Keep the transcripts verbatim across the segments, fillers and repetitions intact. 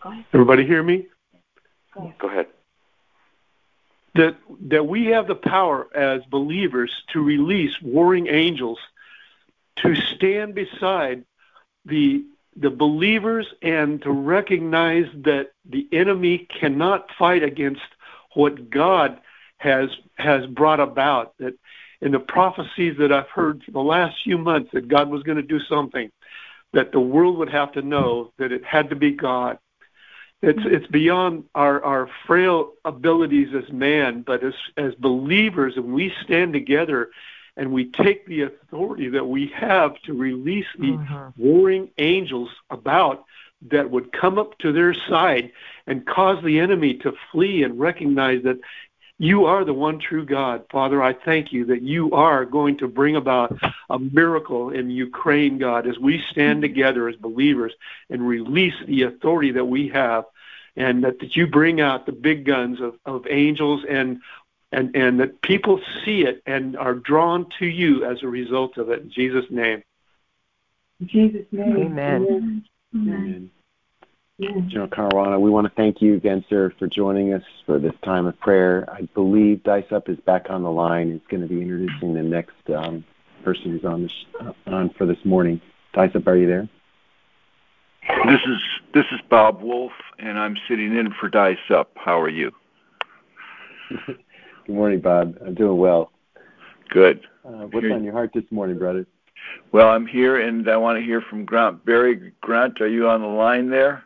Everybody hear me? Go ahead. That that we have the power as believers to release warring angels to stand beside the the believers and to recognize that the enemy cannot fight against what God has has brought about. That in the prophecies that I've heard for the last few months that God was going to do something, that the world would have to know that it had to be God. It's it's beyond our, our frail abilities as man, but as as believers, and we stand together and we take the authority that we have to release the mm-hmm. warring angels about that would come up to their side and cause the enemy to flee and recognize that you are the one true God. Father, I thank you that you are going to bring about a miracle in Ukraine, God, as we stand together as believers and release the authority that we have, and that, that you bring out the big guns of, of angels, and, and, and that people see it and are drawn to you as a result of it. In Jesus' name. In Jesus' name. Amen. Amen. Amen. General Caruana, we want to thank you again, sir, for joining us for this time of prayer. I believe Dice Up is back on the line. He's going to be introducing the next um, person who's on this, uh, on for this morning. Dice Up, are you there? This is this is Bob Wolf, and I'm sitting in for Dice Up. How are you? Good morning, Bob. I'm doing well. Good. Uh, what's here. on your heart this morning, brother? Well, I'm here, and I want to hear from Grant. Barry, Grant, are you on the line there?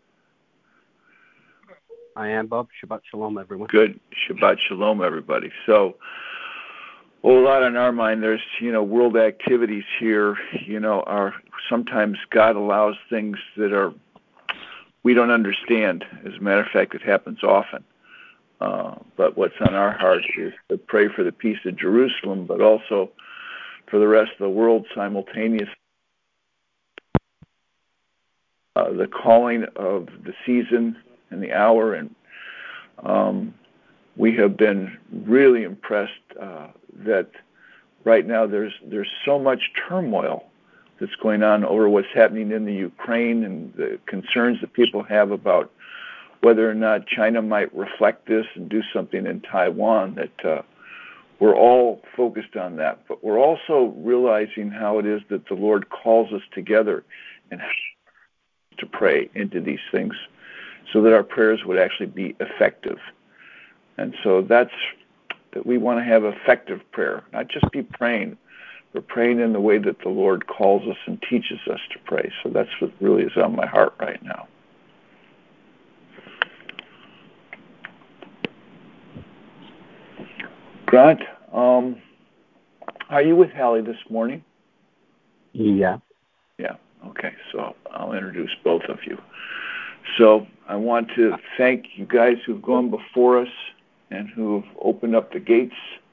I am, Bob. Shabbat Shalom, everyone. Good. Shabbat Shalom, everybody. So, well, a lot on our mind. There's, you know, world activities here. You know, are sometimes God allows things that are we don't understand. As a matter of fact, it happens often. Uh, but what's on our heart is to pray for the peace of Jerusalem, but also for the rest of the world simultaneously. Uh, the calling of the season and the hour, and um, we have been really impressed uh, that right now there's there's so much turmoil that's going on over what's happening in the Ukraine, and the concerns that people have about whether or not China might reflect this and do something in Taiwan. That uh, we're all focused on that, but we're also realizing how it is that the Lord calls us together and to pray into these things, so that our prayers would actually be effective. And so that's that we want to have effective prayer, not just be praying, but praying in the way that the Lord calls us and teaches us to pray. So that's what really is on my heart right now. Grant, um, are you with Hallie this morning? Yeah. Yeah, okay, so I'll introduce both of you. So I want to thank you guys who've gone before us and who've opened up the gates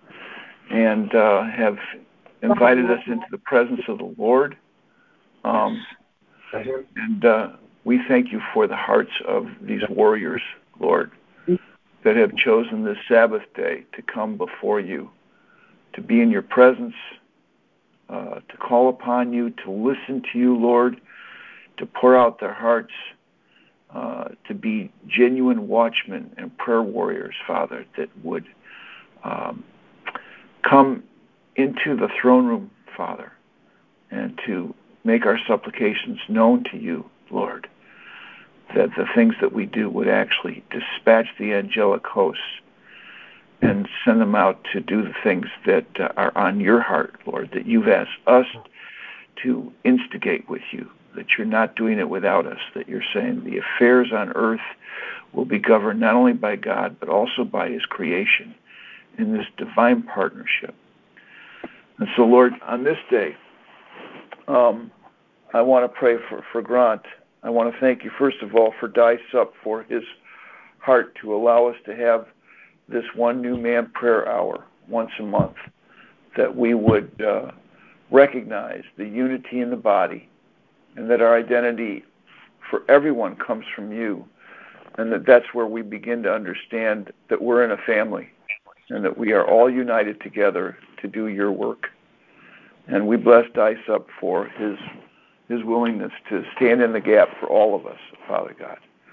and uh, have invited us into the presence of the Lord. Um, and uh, we thank you for the hearts of these warriors, Lord, that have chosen this Sabbath day to come before you, to be in your presence, uh, to call upon you, to listen to you, Lord, to pour out their hearts, Uh, to be genuine watchmen and prayer warriors, Father, that would um, come into the throne room, Father, and to make our supplications known to you, Lord, that the things that we do would actually dispatch the angelic hosts and send them out to do the things that uh, are on your heart, Lord, that you've asked us to instigate with you, that you're not doing it without us, that you're saying the affairs on earth will be governed not only by God, but also by his creation in this divine partnership. And so, Lord, on this day, um, I want to pray for, for Grant. I want to thank you, first of all, for Dice Up, for his heart to allow us to have this one new man prayer hour once a month, that we would uh, recognize the unity in the body, and that our identity for everyone comes from you, and that that's where we begin to understand that we're in a family, and that we are all united together to do your work. And we bless Dice Up for his his willingness to stand in the gap for all of us, Father God.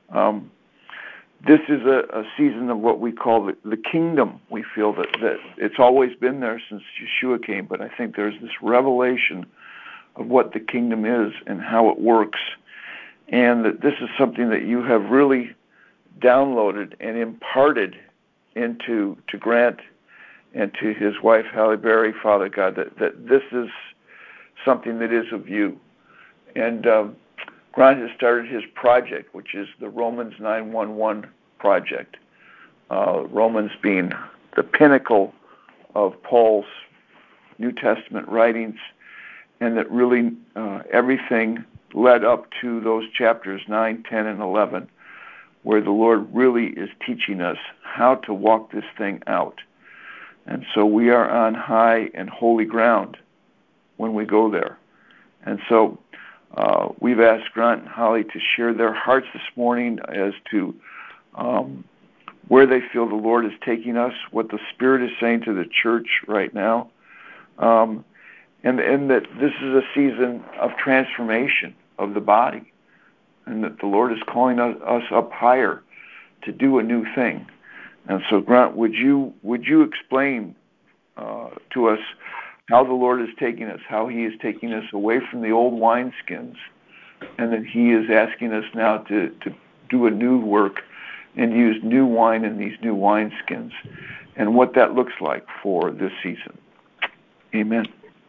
Um, this is a, a season of what we call the, the kingdom. We feel that, that it's always been there since Yeshua came, but I think there's this revelation of what the kingdom is and how it works, and that this is something that you have really downloaded and imparted into to Grant and to his wife Halle Berry, Father God, that, that this is something that is of you. And um, Grant has started his project, which is the Romans nine one one project. Uh, Romans being the pinnacle of Paul's New Testament writings, and that really uh, everything led up to those chapters nine, ten, and eleven, where the Lord really is teaching us how to walk this thing out. And so we are on high and holy ground when we go there. And so uh, we've asked Grant and Holly to share their hearts this morning as to um, where they feel the Lord is taking us, what the Spirit is saying to the church right now, um, and, and that this is a season of transformation of the body, and that the Lord is calling us, us up higher to do a new thing. And so, Grant, would you would you explain uh, to us how the Lord is taking us, how He is taking us away from the old wineskins, and that He is asking us now to, to do a new work and use new wine in these new wineskins, and what that looks like for this season. Amen.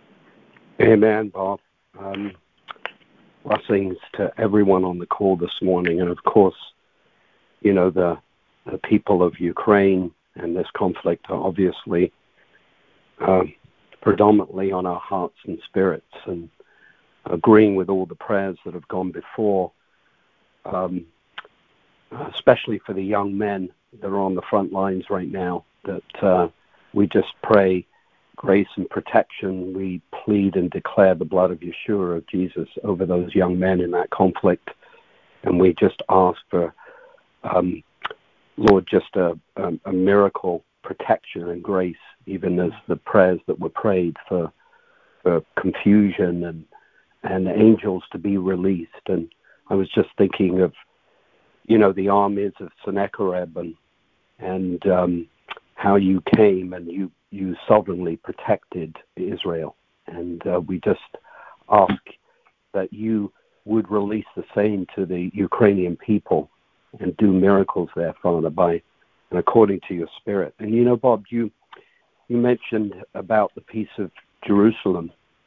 Amen, Bob. Um, blessings to everyone on the call this morning, and of course, you know, the the people of Ukraine and this conflict are obviously uh, predominantly on our hearts and spirits, and agreeing with all the prayers that have gone before, um, especially for the young men that are on the front lines right now, that uh, we just pray grace and protection. We plead and declare the blood of Yeshua, of Jesus, over those young men in that conflict, and we just ask for um, Lord, just a, a, a miracle protection and grace, even as the prayers that were prayed for, for confusion and and angels to be released. And I was just thinking of, you know, the armies of Sennacherib and and um, how you came and you, you sovereignly protected Israel. And uh, we just ask that you would release the same to the Ukrainian people and do miracles there, Father, by and according to your Spirit. And you know, Bob, you you mentioned about the peace of Jerusalem.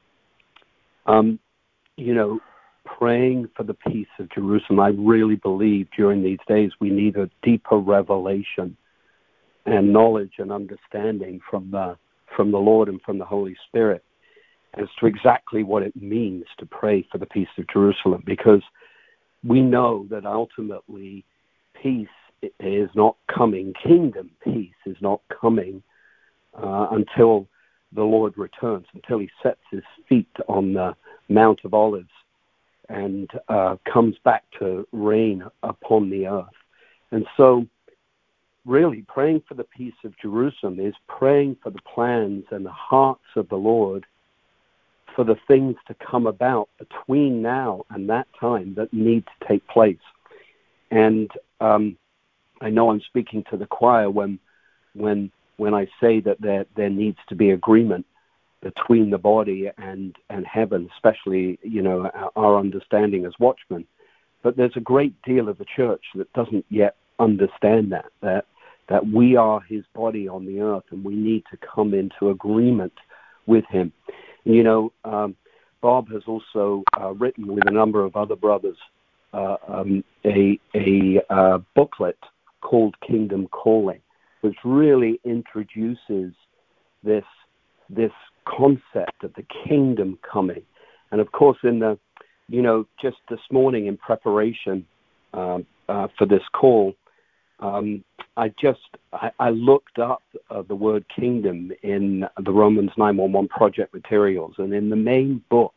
Um, you know, praying for the peace of Jerusalem. I really believe during these days we need a deeper revelation and knowledge and understanding from the from the Lord and from the Holy Spirit as to exactly what it means to pray for the peace of Jerusalem, because we know that ultimately peace is not coming, kingdom peace is not coming uh, until the Lord returns, until he sets his feet on the Mount of Olives and uh, comes back to reign upon the earth. And so really praying for the peace of Jerusalem is praying for the plans and the hearts of the Lord for the things to come about between now and that time that need to take place. And um, I know I'm speaking to the choir when when when I say that there there needs to be agreement between the body and, and heaven, especially, you know, our, our understanding as watchmen. But there's a great deal of the church that doesn't yet understand that, that that we are his body on the earth and we need to come into agreement with him. And, you know, um, Bob has also uh, written with a number of other brothers uh, um, a, a uh, booklet called Kingdom Calling, which really introduces this this concept of the kingdom coming. And of course, in the, you know, just this morning in preparation um, uh, for this call, um, I just, I, I looked up uh, the word kingdom in the Romans nine one one project materials. And in the main book,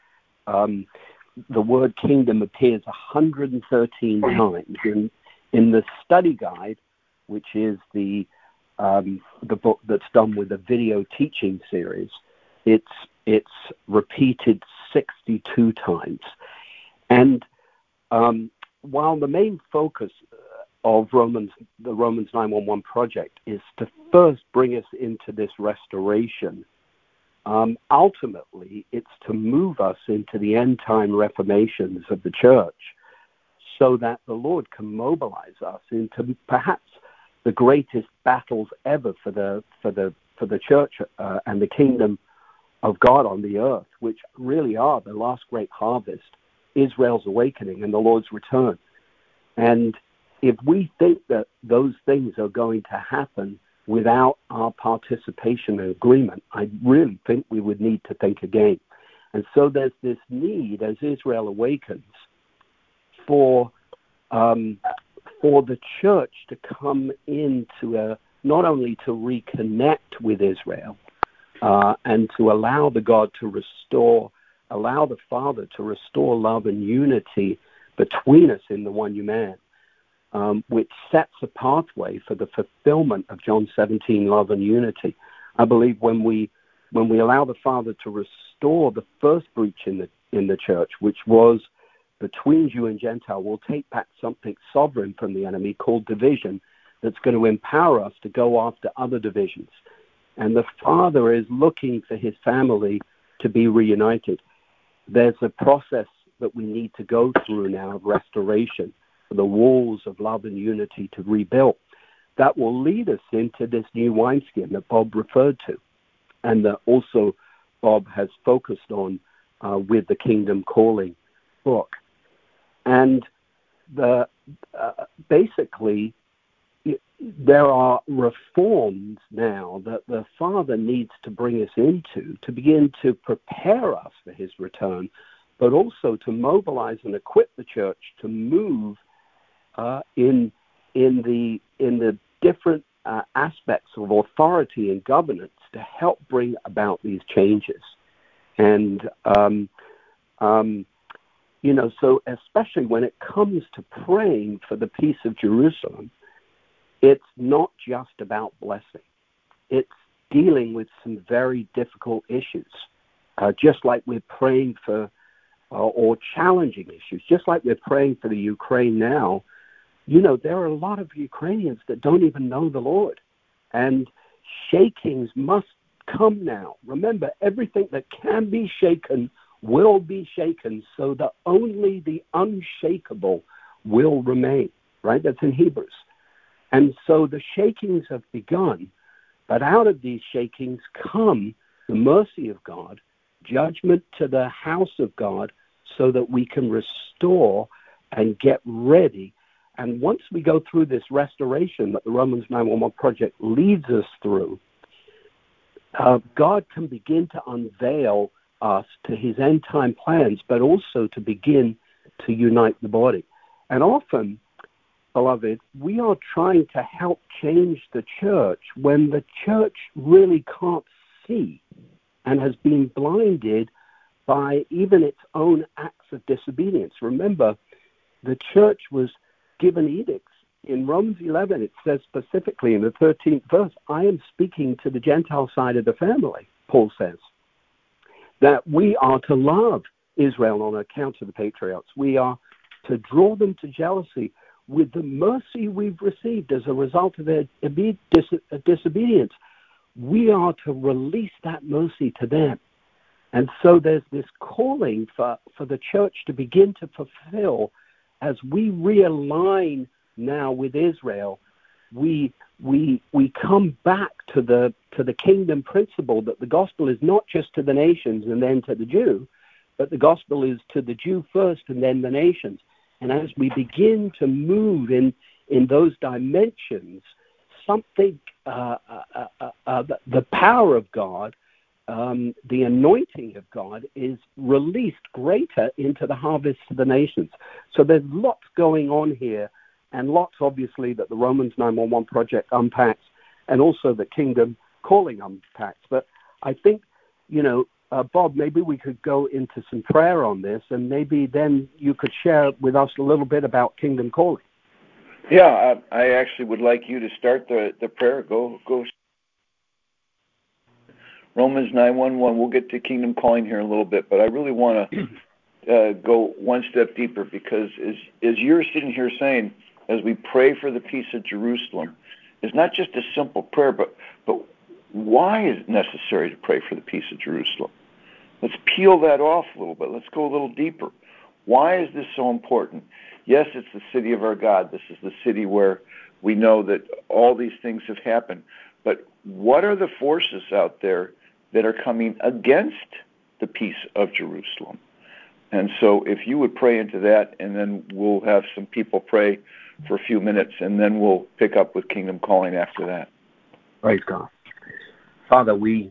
um, the word kingdom appears one hundred thirteen times. In, in the study guide, which is the um, the book that's done with a video teaching series, it's it's repeated sixty-two times. And um, while the main focus of Romans, the Romans nine one one project, is to first bring us into this restoration, um, ultimately it's to move us into the end-time reformations of the church so that the Lord can mobilize us into perhaps the greatest battles ever for the for the for the church uh, and the kingdom of God on the earth, which really are the last great harvest, Israel's awakening and the Lord's return. And if we think that those things are going to happen without our participation and agreement, I really think we would need to think again. And so there's this need, as Israel awakens, for um, for the church to come into a, not only to reconnect with Israel uh, and to allow the God to restore, allow the Father to restore love and unity between us in the one new man, um, which sets a pathway for the fulfillment of John seventeen, love and unity. I believe when we when we allow the Father to restore the first breach in the in the church, which was between Jew and Gentile, we'll take back something sovereign from the enemy called division that's going to empower us to go after other divisions. And the Father is looking for his family to be reunited. There's a process that we need to go through now of restoration, for the walls of love and unity to rebuild. That will lead us into this new wineskin that Bob referred to, and that also Bob has focused on uh, with the Kingdom Calling book. And the uh, basically, there are reforms now that the Father needs to bring us into to begin to prepare us for his return, but also to mobilize and equip the church to move uh, in in the in the different uh, aspects of authority and governance to help bring about these changes. And um, um, you know, so especially when it comes to praying for the peace of Jerusalem, it's not just about blessing. It's dealing with some very difficult issues, uh, just like we're praying for, uh, or challenging issues, just like we're praying for the Ukraine now. You know, there are a lot of Ukrainians that don't even know the Lord, and shakings must come now. Remember, everything that can be shaken will be shaken, so that only the unshakable will remain, right? That's in Hebrews. And so the shakings have begun, but out of these shakings come the mercy of God, judgment to the house of God, so that we can restore and get ready. And once we go through this restoration that the Romans nine one one project leads us through, uh, God can begin to unveil us to his end-time plans, but also to begin to unite the body. And often, beloved, we are trying to help change the church when the church really can't see and has been blinded by even its own acts of disobedience. Remember, the church was given edicts. In Romans eleven, it says specifically in the thirteenth verse, I am speaking to the Gentile side of the family, Paul says, that we are to love Israel on account of the patriarchs. We are to draw them to jealousy with the mercy we've received as a result of their disobedience. We are to release that mercy to them. And so there's this calling for, for the church to begin to fulfill as we realign now with Israel. We we we come back to the to the kingdom principle that the gospel is not just to the nations and then to the Jew, but the gospel is to the Jew first and then the nations. And as we begin to move in in those dimensions, something uh, uh, uh, uh, the, the power of God, um, the anointing of God is released greater into the harvest of the nations. So there's lots going on here. And lots, obviously, that the Romans nine one one project unpacks, and also the Kingdom Calling unpacks. But I think, you know, uh, Bob, maybe we could go into some prayer on this, and maybe then you could share with us a little bit about Kingdom Calling. Yeah, I, I actually would like you to start the, the prayer. Go, go. Romans nine one one. We'll get to Kingdom Calling here in a little bit, but I really want to uh, go one step deeper, because as, as you're sitting here saying, as we pray for the peace of Jerusalem, it's not just a simple prayer, but, but why is it necessary to pray for the peace of Jerusalem? Let's peel that off a little bit. Let's go a little deeper. Why is this so important? Yes, it's the city of our God. This is the city where we know that all these things have happened. But what are the forces out there that are coming against the peace of Jerusalem? And so if you would pray into that, and then we'll have some people pray for a few minutes, and then we'll pick up with Kingdom Calling after that. Praise God. Father, we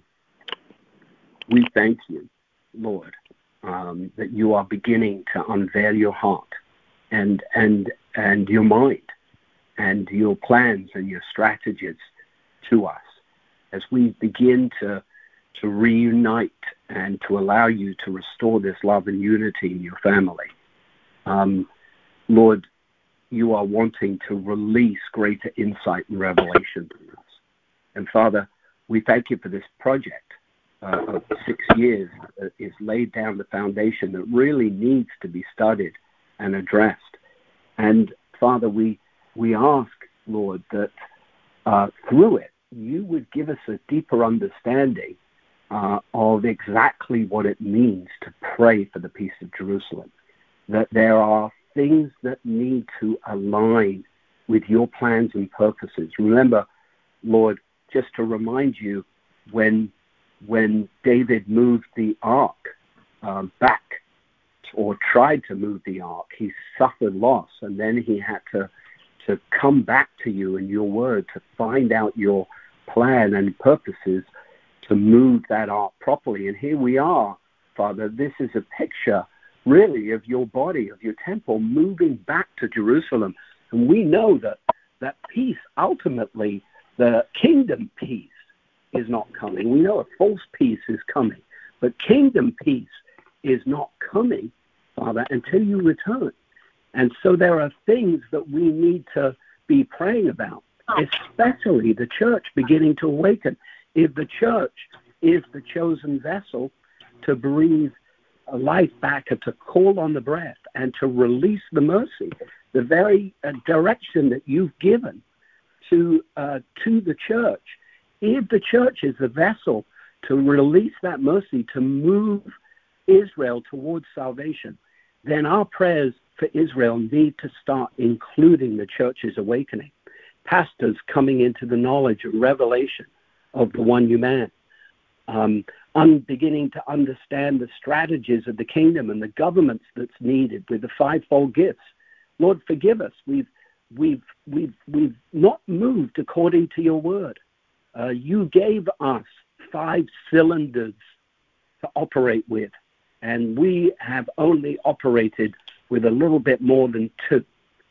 we thank you, Lord, um, that you are beginning to unveil your heart and and and your mind and your plans and your strategies to us as we begin to to reunite and to allow you to restore this love and unity in your family. Um, Lord, you are wanting to release greater insight and revelation to us. And Father, we thank you for this project uh, of six years that is laid down the foundation that really needs to be studied and addressed. And Father, we we ask, Lord, that uh, through it, you would give us a deeper understanding uh, of exactly what it means to pray for the peace of Jerusalem, that there are things that need to align with your plans and purposes. Remember, Lord, just to remind you, when when David moved the ark um, back, or tried to move the ark, he suffered loss, and then he had to to come back to you in your word to find out your plan and purposes to move that ark properly. And here we are, Father. This is a picture, really, of your body, of your temple, moving back to Jerusalem. And we know that that peace, ultimately, the kingdom peace, is not coming. We know a false peace is coming, but kingdom peace is not coming, Father, until you return. And so there are things that we need to be praying about, especially the church beginning to awaken. If the church is the chosen vessel to breathe life back and to call on the breath and to release the mercy, the very uh, direction that you've given to uh, to the church, if the church is the vessel to release that mercy, to move Israel towards salvation, then our prayers for Israel need to start including the church's awakening, pastors coming into the knowledge and revelation of the one new man, um, un- beginning to understand the strategies of the kingdom and the governments that's needed with the fivefold gifts. Lord, forgive us. We've we've we've we've not moved according to your word. Uh, you gave us five cylinders to operate with, and we have only operated with a little bit more than two.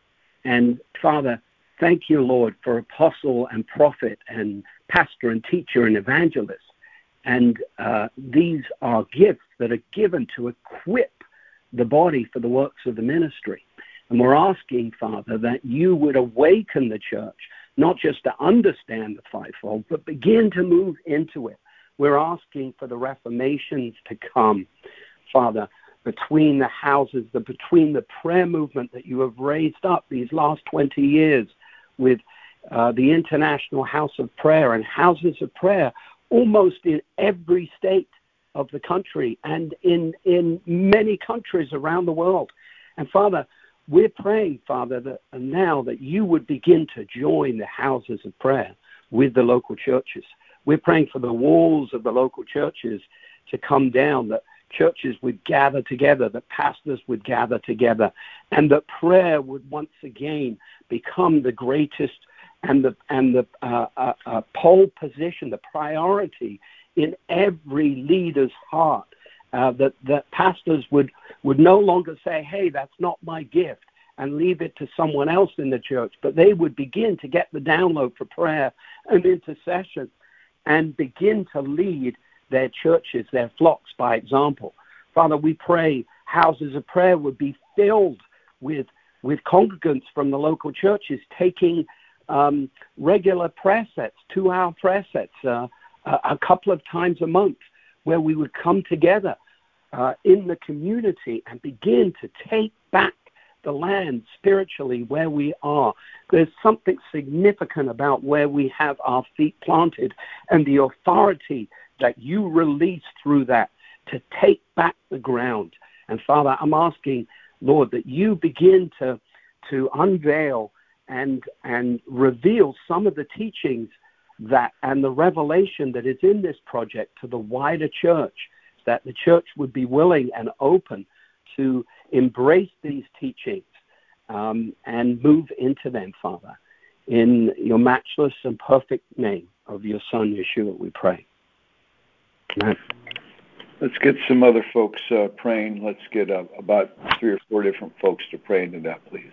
And Father, thank you, Lord, for apostle and prophet and pastor and teacher and evangelist. And uh, these are gifts that are given to equip the body for the works of the ministry. And we're asking, Father, that you would awaken the church, not just to understand the fivefold, but begin to move into it. We're asking for the reformations to come, Father, between the houses, the, between the prayer movement that you have raised up these last twenty years with uh, the International House of Prayer and houses of prayer almost in every state of the country and in, in many countries around the world. And Father, we're praying, Father, that now that you would begin to join the houses of prayer with the local churches. We're praying for the walls of the local churches to come down, that churches would gather together, that pastors would gather together, and that prayer would once again become the greatest and the and the uh, uh, uh, pole position, the priority in every leader's heart. Uh, that that pastors would would no longer say, "Hey, that's not my gift," and leave it to someone else in the church, but they would begin to get the download for prayer and intercession, and begin to lead their churches, their flocks by example. Father, we pray houses of prayer would be filled with with congregants from the local churches taking um, regular prayer sets, two-hour prayer sets, uh, a, a couple of times a month, where we would come together uh, in the community and begin to take back the land spiritually where we are. There's something significant about where we have our feet planted and the authority that you release through that to take back the ground. And Father, I'm asking, Lord, that you begin to to unveil and and reveal some of the teachings that and the revelation that is in this project to the wider church, that the church would be willing and open to embrace these teachings um, and move into them, Father. In your matchless and perfect name of your Son, Yeshua, we pray. Amen. Let's get some other folks uh, praying. Let's get uh, about three or four different folks to pray into that, please.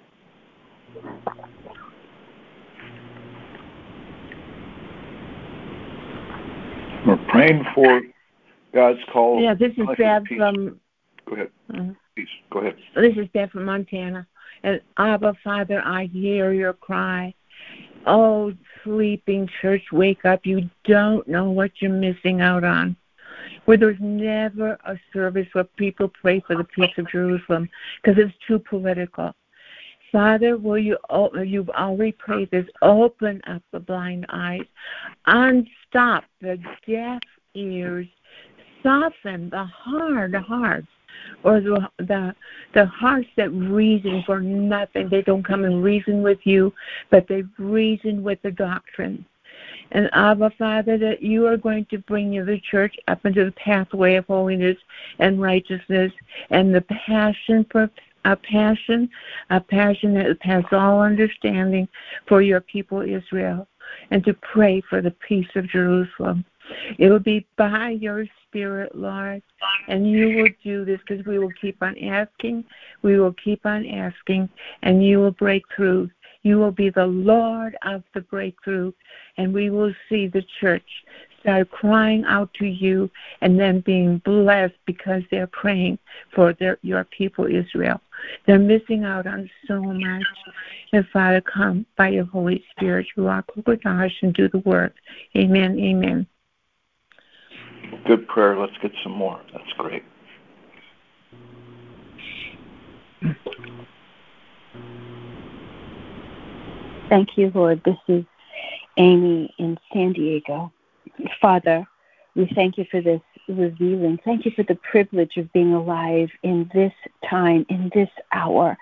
We're praying for God's call. Yeah, this is Deb from... Go ahead. Uh, Please, go ahead. This is Deb from Montana. And Abba, Father, I hear your cry. Oh, sleeping church, wake up. You don't know what you're missing out on. Where there's never a service where people pray for the peace of Jerusalem because it's too political. Father, will you, oh, you've already prayed this, open up the blind eyes, unstop the deaf ears, soften the hard hearts, or the, the the hearts that reason for nothing. They don't come and reason with you, but they reason with the doctrine. And Abba, Father, that you are going to bring the church up into the pathway of holiness and righteousness and the passion for a passion, a passion that passes all understanding for your people Israel, and to pray for the peace of Jerusalem. It will be by your Spirit, Lord, and you will do this because we will keep on asking, we will keep on asking, and you will break through. You will be the Lord of the breakthrough, and we will see the church start crying out to you and then being blessed because they're praying for their, your people Israel. They're missing out on so much. And Father, come by your Holy Spirit, Ruach HaKodesh, and do the work. Amen, amen. Good prayer. Let's get some more. That's great. Thank you, Lord. This is Amy in San Diego. Father, we thank you for this revealing. Thank you for the privilege of being alive in this time, in this hour.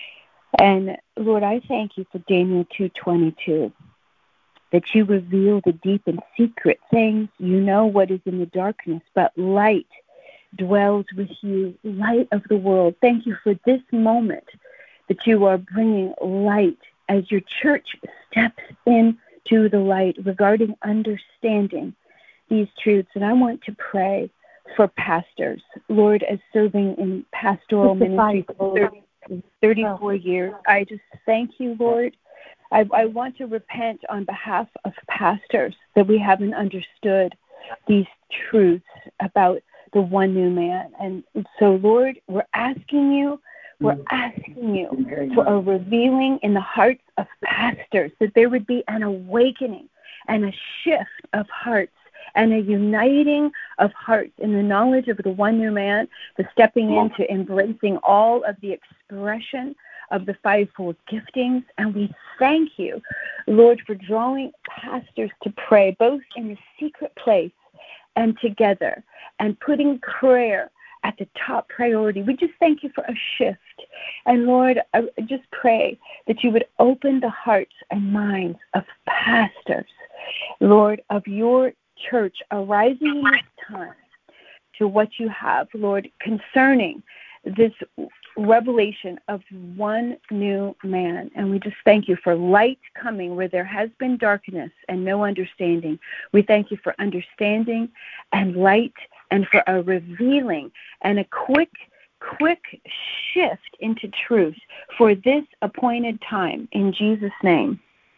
And Lord, I thank you for Daniel two twenty-two, that you reveal the deep and secret things. You know what is in the darkness, but light dwells with you, light of the world. Thank you for this moment that you are bringing light as your church steps into the light regarding understanding these truths. And I want to pray for pastors. Lord, as serving in pastoral ministry for thirty, thirty-four years, I just thank you, Lord. I, I want to repent on behalf of pastors that we haven't understood these truths about the one new man. And so, Lord, we're asking you, we're asking you for a revealing in the hearts of pastors, that there would be an awakening and a shift of hearts and a uniting of hearts in the knowledge of the one new man, the stepping into embracing all of the expression of the fivefold giftings. And we thank you, Lord, for drawing pastors to pray both in the secret place and together, and putting prayer at the top priority. We just thank you for a shift. And Lord, I just pray that you would open the hearts and minds of pastors, Lord, of your church arising in this time to what you have, Lord, concerning this revelation of one new man. And we just thank you for light coming where there has been darkness and no understanding. We thank you for understanding and light, and for a revealing and a quick, quick shift into truth for this appointed time. In Jesus' name.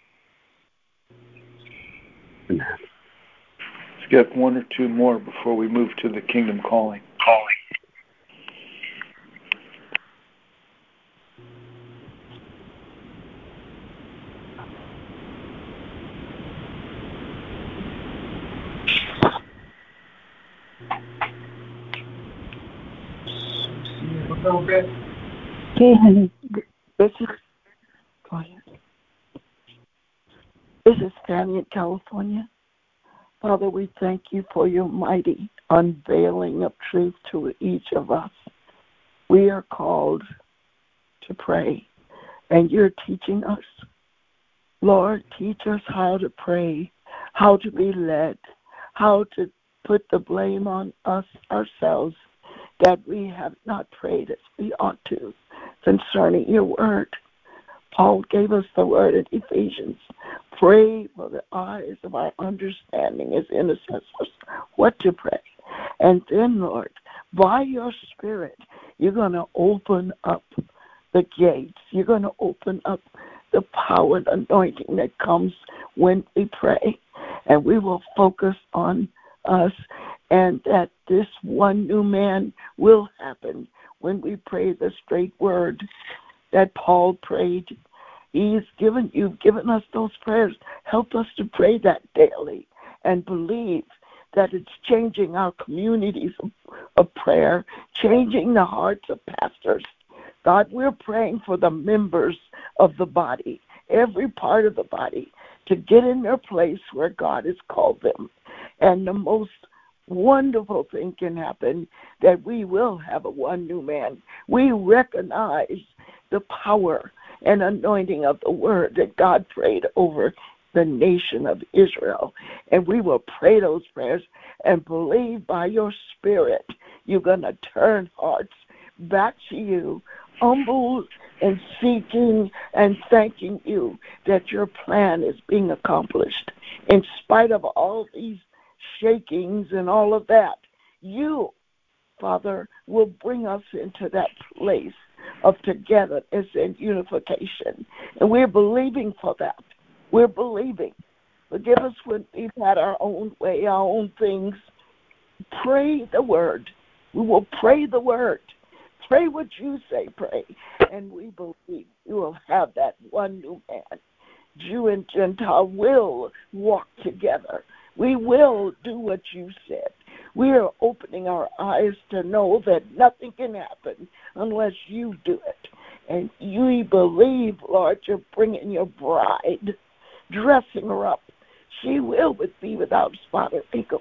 Let's get one or two more before we move to the kingdom calling. Calling. Okay, honey. This is, go ahead. This is Fanny in California. Father, we thank you for your mighty unveiling of truth to each of us. We are called to pray, and you're teaching us. Lord, teach us how to pray, how to be led, how to put the blame on us ourselves that we have not prayed as we ought to concerning your word. Paul gave us the word in Ephesians. Pray for the eyes of our understanding as intercessors, what to pray. And then, Lord, by your Spirit, you're going to open up the gates. You're going to open up the power and anointing that comes when we pray. And we will focus on us, and that this one new man will happen when we pray the straight word that Paul prayed. He's given, you've given us those prayers. Help us to pray that daily and believe that it's changing our communities of, of prayer, changing the hearts of pastors. God, we're praying for the members of the body, every part of the body, to get in their place where God has called them. And the most wonderful thing can happen, that we will have a one new man. We recognize the power and anointing of the word that God prayed over the nation of Israel. And we will pray those prayers and believe by your Spirit you're going to turn hearts back to you, humble and seeking and thanking you that your plan is being accomplished. In spite of all these shakings and all of that, you, Father, will bring us into that place of togetherness and unification. And we're believing for that. We're believing. Forgive us when we've had our own way, our own things. Pray the word. We will pray the word. Pray what you say, pray. And we believe you will have that one new man. Jew and Gentile will walk together. We will do what you said. We are opening our eyes to know that nothing can happen unless you do it. And we believe, Lord, you're bringing your bride, dressing her up. She will be without spot or wrinkle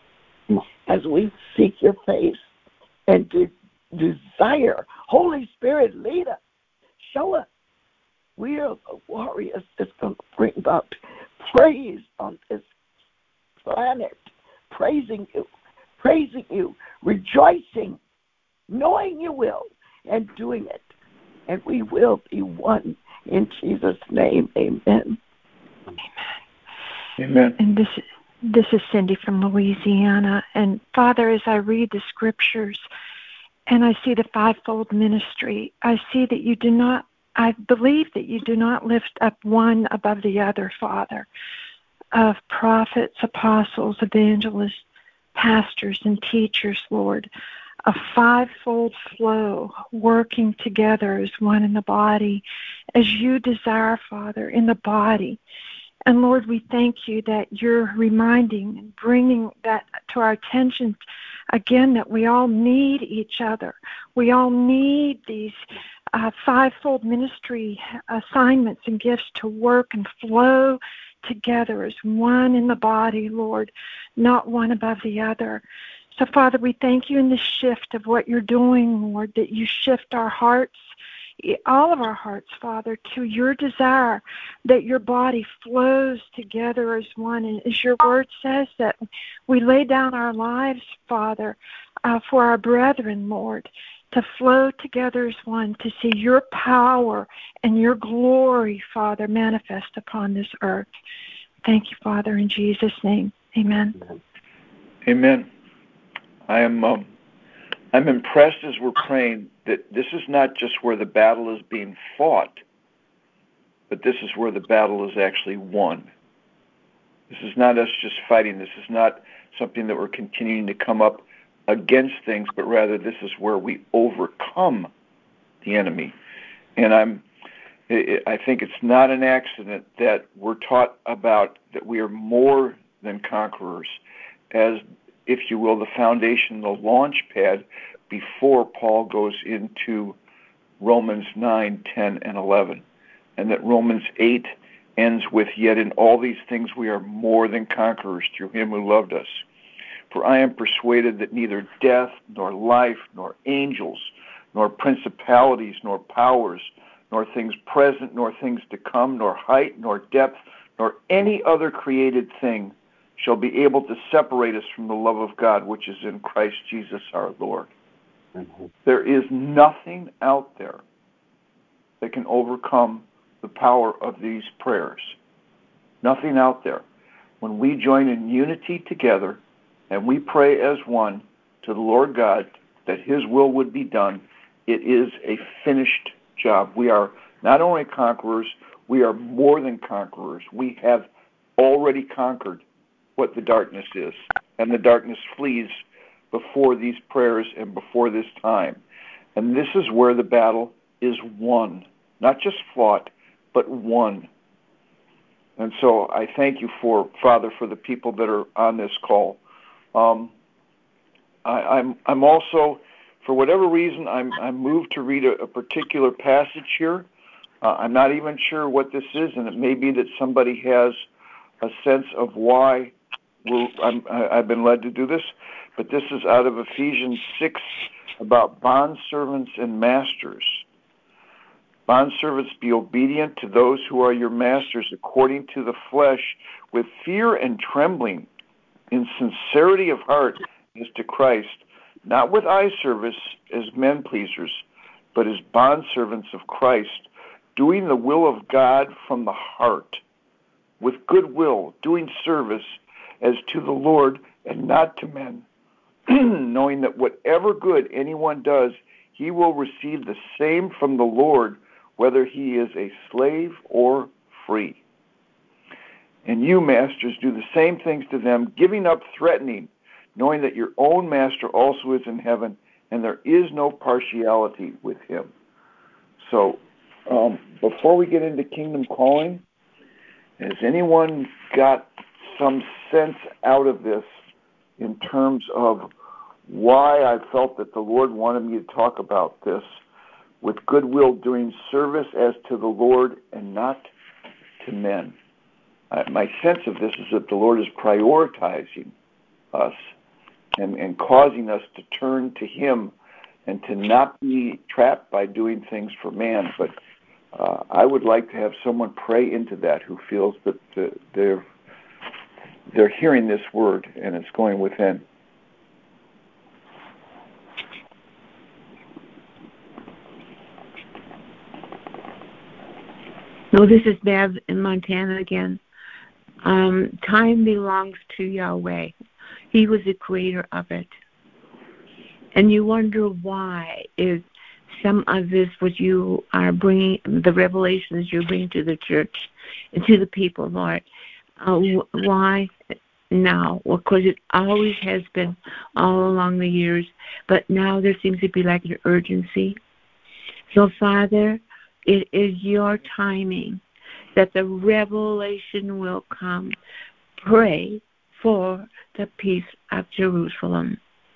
as we seek your face and de- desire. Holy Spirit, lead us. Show us. We are the warriors that's going to bring about praise on this planet, praising you, praising you, rejoicing, knowing you will, and doing it. And we will be one in Jesus' name. Amen. Amen. And this, this is Cindy from Louisiana. And Father, as I read the scriptures and I see the fivefold ministry, I see that you do not, I believe that you do not lift up one above the other, Father, of prophets, apostles, evangelists, pastors, and teachers, Lord, a fivefold flow working together as one in the body, as you desire, Father, in the body. And Lord, we thank you that you're reminding and bringing that to our attention again, that we all need each other. We all need these uh, fivefold ministry assignments and gifts to work and flow together as one in the body, Lord, not one above the other. So, Father, we thank you in the shift of what you're doing, Lord, that you shift our hearts, all of our hearts, Father, to your desire that your body flows together as one. And as your word says, that we lay down our lives, Father, uh, for our brethren, Lord, to flow together as one, to see your power and your glory, Father, manifest upon this earth. Thank you, Father, in Jesus' name. Amen. Amen. I am um, I'm impressed as we're praying that this is not just where the battle is being fought, but this is where the battle is actually won. This is not us just fighting. This is not something that we're continuing to come up against things, but rather this is where we overcome the enemy. And I'm, I think it's not an accident that we're taught about that we are more than conquerors, as, if you will, the foundation, the launch pad before Paul goes into Romans nine, ten, and eleven. And that Romans eight ends with, yet in all these things we are more than conquerors through him who loved us. For I am persuaded that neither death, nor life, nor angels, nor principalities, nor powers, nor things present, nor things to come, nor height, nor depth, nor any other created thing shall be able to separate us from the love of God, which is in Christ Jesus our Lord. Mm-hmm. There is nothing out there that can overcome the power of these prayers. Nothing out there. When we join in unity together and we pray as one to the Lord God that his will would be done, it is a finished job. We are not only conquerors, we are more than conquerors. We have already conquered what the darkness is, and the darkness flees before these prayers and before this time. And this is where the battle is won, not just fought, but won. And so I thank you for, Father, for the people that are on this call. Um, I, I'm I'm also, for whatever reason, I'm I'm moved to read a, a particular passage here. Uh, I'm not even sure what this is, and it may be that somebody has a sense of why we're, I'm, I've been led to do this. But this is out of Ephesians six about bondservants and masters. Bondservants, be obedient to those who are your masters according to the flesh, with fear and trembling, in sincerity of heart as to Christ, not with eye service as men pleasers, but as bondservants of Christ, doing the will of God from the heart, with good will, doing service as to the Lord and not to men, knowing that whatever good anyone does, he will receive the same from the Lord, whether he is a slave or free. And you, masters, do the same things to them, giving up threatening, knowing that your own master also is in heaven, and there is no partiality with him. So, um, before we get into Kingdom Calling, has anyone got some sense out of this in terms of why I felt that the Lord wanted me to talk about this, with goodwill doing service as to the Lord and not to men? Uh, my sense of this is that the Lord is prioritizing us and, and causing us to turn to him and to not be trapped by doing things for man. But uh, I would like to have someone pray into that who feels that uh, they're, they're hearing this word and it's going within. No, this is Bev in Montana again. Um, time belongs to Yahweh. He was the creator of it. And you wonder why is some of this what you are bringing, the revelations you're bringing to the church and to the people, Lord. Uh, why now? Well, because it always has been all along the years, but now there seems to be like an urgency. So, Father, it is your timing that the revelation will come. Pray for the peace of Jerusalem.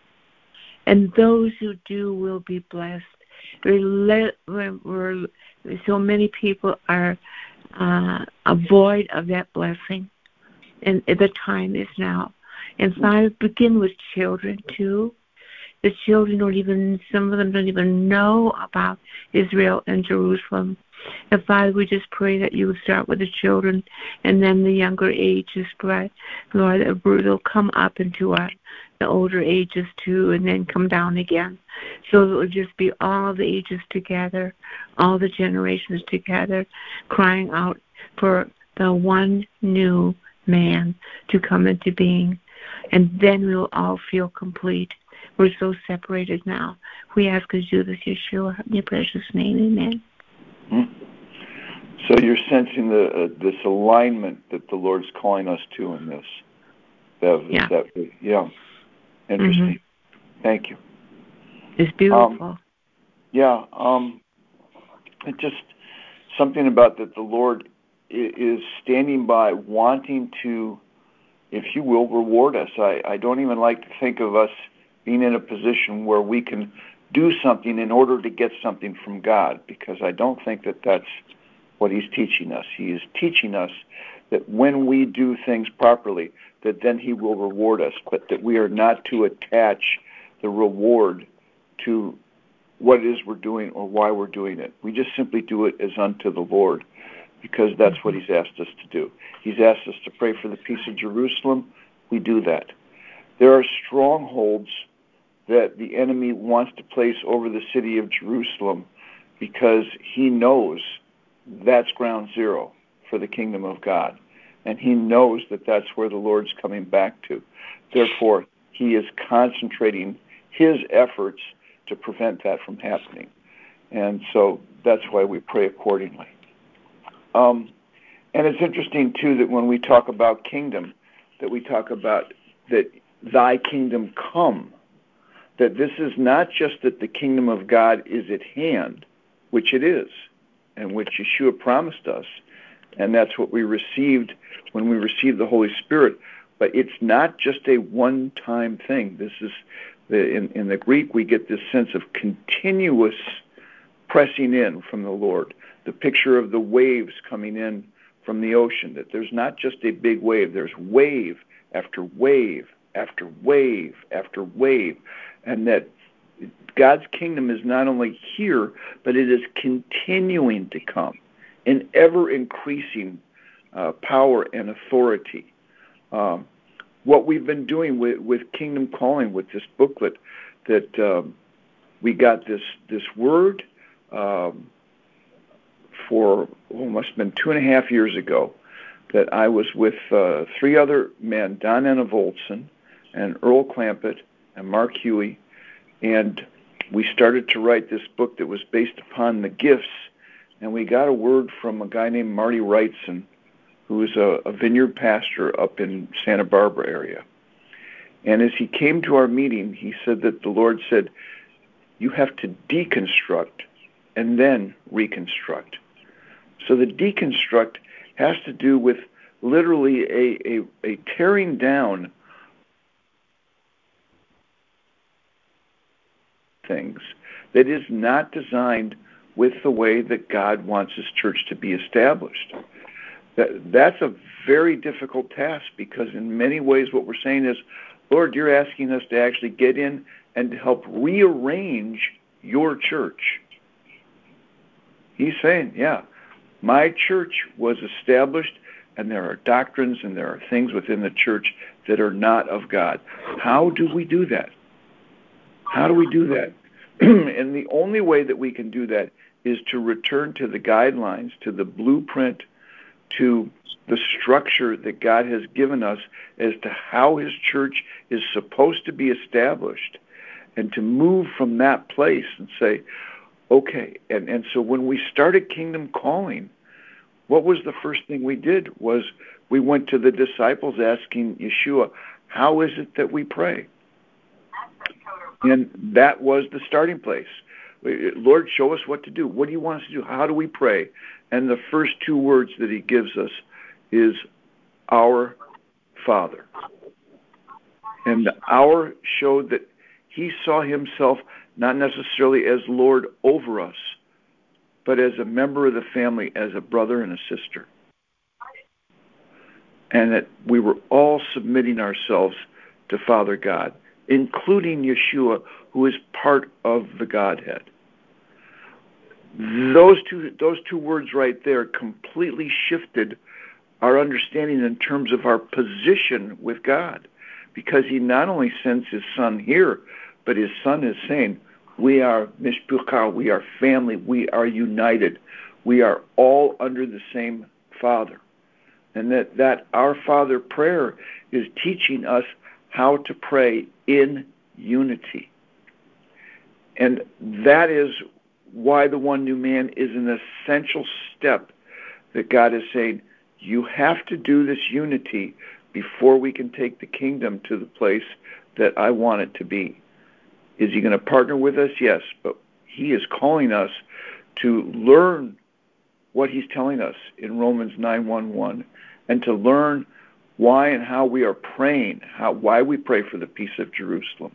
And those who do will be blessed. We're, we're, so many people are uh, void of that blessing. And the time is now. And Father, begin with children too. The children don't even, some of them don't even know about Israel and Jerusalem. And Father, we just pray that you would start with the children and then the younger ages, Lord, that they'll come up into our, the older ages too, and then come down again. So it will just be all the ages together, all the generations together, crying out for the one new man to come into being. And then we will all feel complete. We're so separated now. We ask as you this, Yeshua, in your precious name, amen. Mm-hmm. So you're sensing the uh, this alignment that the Lord's calling us to in this. That, yeah. That, yeah. Interesting. Mm-hmm. Thank you. It's beautiful. Um, yeah. Um, it just something about that the Lord is standing by, wanting to, if you will, reward us. I, I don't even like to think of us being in a position where we can do something in order to get something from God, because I don't think that that's what he's teaching us. He is teaching us that when we do things properly, that then he will reward us, but that we are not to attach the reward to what it is we're doing or why we're doing it. We just simply do it as unto the Lord, because that's what he's asked us to do. He's asked us to pray for the peace of Jerusalem. We do that. There are strongholds that the enemy wants to place over the city of Jerusalem because he knows that's ground zero for the kingdom of God. And he knows that that's where the Lord's coming back to. Therefore, he is concentrating his efforts to prevent that from happening. And so that's why we pray accordingly. Um, and it's interesting, too, that when we talk about kingdom, that we talk about that thy kingdom come, that this is not just that the kingdom of God is at hand, which it is, and which Yeshua promised us, and that's what we received when we received the Holy Spirit, but it's not just a one-time thing. This is, the, in, in the Greek, we get this sense of continuous pressing in from the Lord, the picture of the waves coming in from the ocean, that there's not just a big wave, there's wave after wave after wave after wave, and that God's kingdom is not only here, but it is continuing to come in ever-increasing uh, power and authority. Um, what we've been doing with, with Kingdom Calling, with this booklet, that um, we got this this word um, for, oh, must have been two and a half years ago, that I was with uh, three other men, Don Enna Voltson and Earl Clampett and Mark Huey, and we started to write this book that was based upon the gifts, and we got a word from a guy named Marty Wrightson, who is a, a vineyard pastor up in Santa Barbara area. And as he came to our meeting, he said that the Lord said, you have to deconstruct and then reconstruct. So the deconstruct has to do with literally a, a, a tearing down things that is not designed with the way that God wants his church to be established. That that's a very difficult task, because in many ways what we're saying is, Lord, you're asking us to actually get in and to help rearrange your church. He's saying, yeah, my church was established, and there are doctrines and there are things within the church that are not of God. How do we do that? How do we do that? And the only way that we can do that is to return to the guidelines, to the blueprint, to the structure that God has given us as to how his church is supposed to be established, and to move from that place and say, okay, and, and so when we started Kingdom Calling, what was the first thing we did was we went to the disciples asking Yeshua, how is it that we pray? And that was the starting place. Lord, show us what to do. What do you want us to do? How do we pray? And the first two words that he gives us is our Father. And the our showed that he saw himself not necessarily as Lord over us, but as a member of the family, as a brother and a sister. And that we were all submitting ourselves to Father God, including Yeshua, who is part of the Godhead. Those two, those two words right there completely shifted our understanding in terms of our position with God, because he not only sends his son here, but his son is saying, we are mishpucha, we are family, we are united, we are all under the same Father. And that, that our Father prayer is teaching us how to pray in unity. And that is why the one new man is an essential step that God is saying, you have to do this unity before we can take the kingdom to the place that I want it to be. Is he going to partner with us? Yes, but he is calling us to learn what he's telling us in Romans nine one one, and to learn why and how we are praying, how why we pray for the peace of Jerusalem.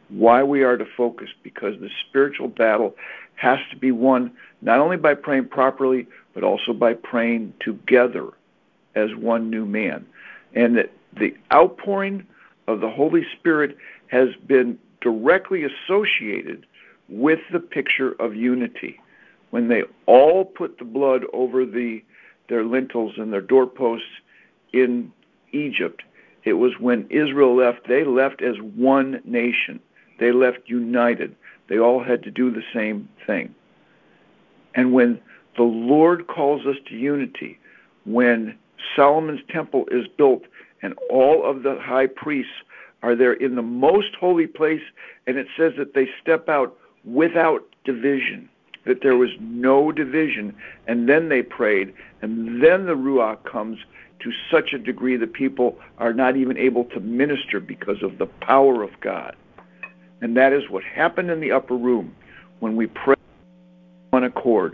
why we are to focus, because the spiritual battle has to be won not only by praying properly, but also by praying together as one new man. And that the outpouring of the Holy Spirit has been directly associated with the picture of unity. When they all put the blood over the their lintels and their doorposts in Egypt, it was when Israel left, they left as one nation. They left united. They all had to do the same thing. And when the Lord calls us to unity, when Solomon's temple is built and all of the high priests are there in the most holy place, and it says that they step out without division, that there was no division, and then they prayed, and then the Ruach comes to such a degree that people are not even able to minister because of the power of God. And that is what happened in the upper room when we prayed on accord.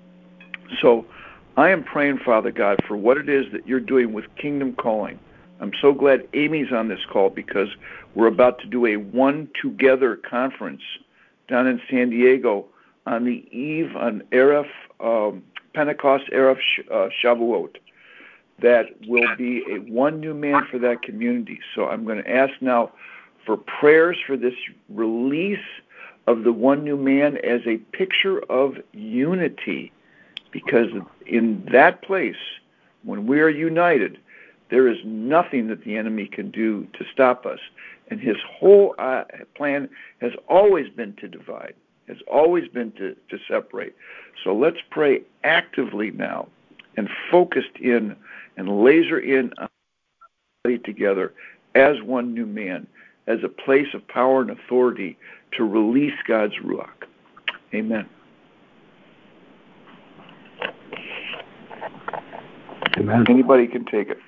So I am praying, Father God, for what it is that you're doing with Kingdom Calling. I'm so glad Amy's on this call, because we're about to do a One Together conference down in San Diego on the eve, on Erev, um, Pentecost, Erev uh, Shavuot. That will be a one new man for that community. So I'm going to ask now for prayers for this release of the one new man as a picture of unity, because in that place, when we are united, there is nothing that the enemy can do to stop us. And his whole uh, plan has always been to divide, has always been to, to separate. So let's pray actively now and focused in and laser in on together as one new man, as a place of power and authority to release God's Ruach. Amen. Amen. Anybody can take it.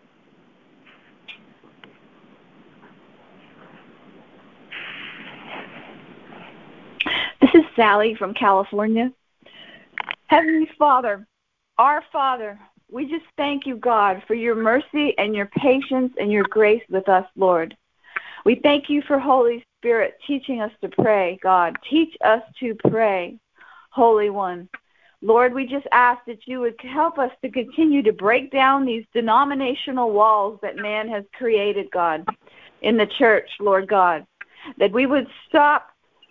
This is Sally from California. Heavenly Father, our Father, we just thank you, God, for your mercy and your patience and your grace with us, Lord. We thank you for Holy Spirit teaching us to pray, God. Teach us to pray, Holy One. Lord, we just ask that you would help us to continue to break down these denominational walls that man has created, God, in the church, Lord God. That we would stop